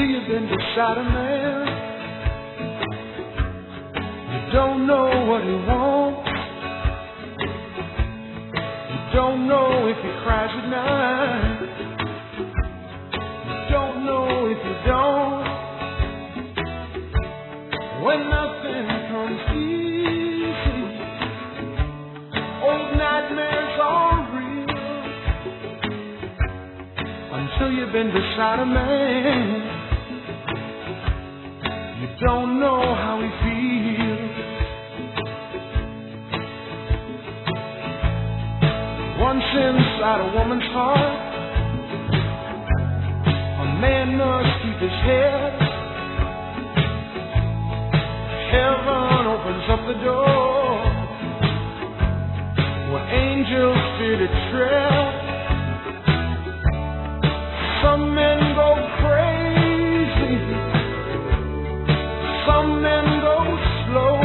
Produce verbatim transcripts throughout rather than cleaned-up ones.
you've been beside a man. You don't know what he wants. You don't know if he cries at night. You don't know if you don't. When nothing comes easy, old nightmares are real. Until you've been beside a man, you don't know how he feels. Once inside a woman's heart, a man must keep his head. Heaven opens up the door where angels fear to tread. Some men go crazy, some men go slow,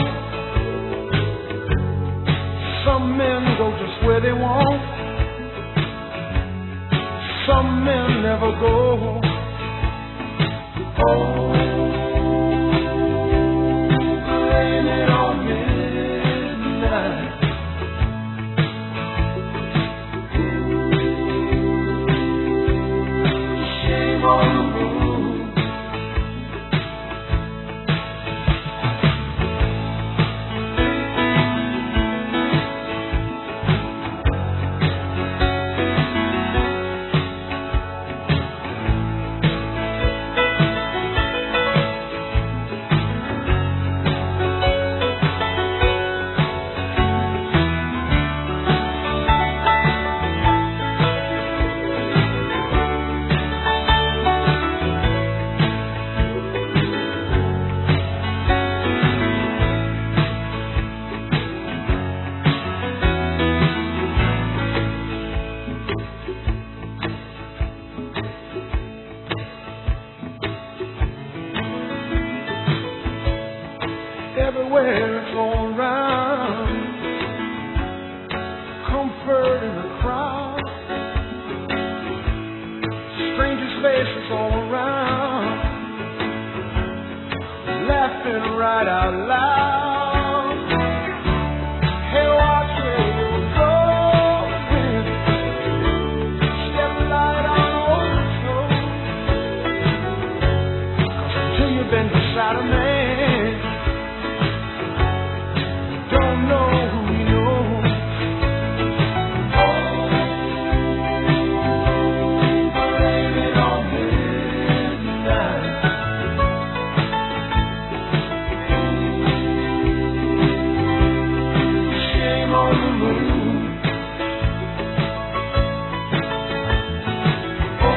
some men go just where they want, some men never go. Oh, blame it on midnight. Shame on the moon. Everywhere it's all around, comfort in the crowd, strangers' faces all around, laughing right out loud. Hey, watch where you're going, step light on old toes. 'Cause until you've been beside a man, don't know who he knows. Oh, blame it on midnight. Shame on the moon. Oh,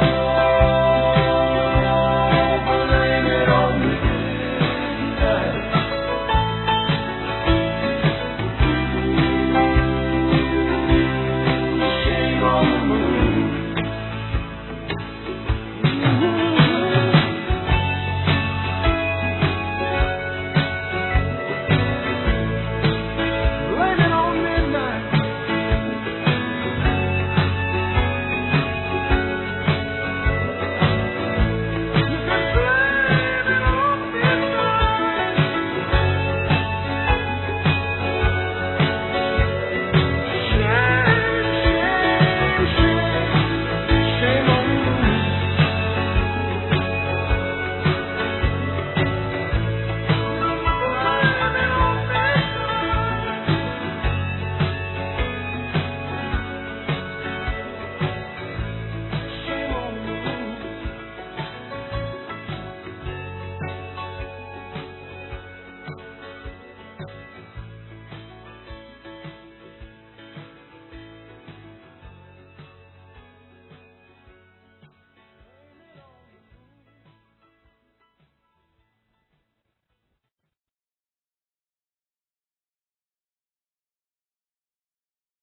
blame it on midnight. Shame on the moon.